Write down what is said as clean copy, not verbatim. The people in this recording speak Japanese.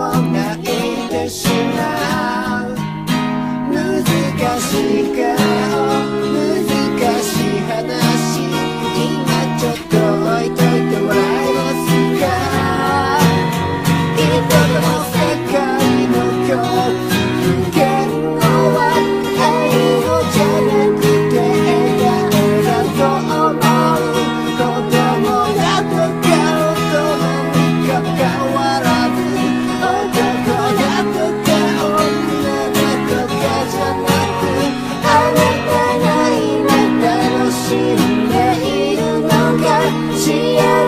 泣いてしまう。難しい顔、難しい話、今ちょっと置いといて笑いますか。一つの世界の今日受けるのは英語じゃなくて笑顔だと思う。子供だとか大人にかかわらず、男だとか女だとかじゃなく、あなたが今楽しんでいるのが幸せ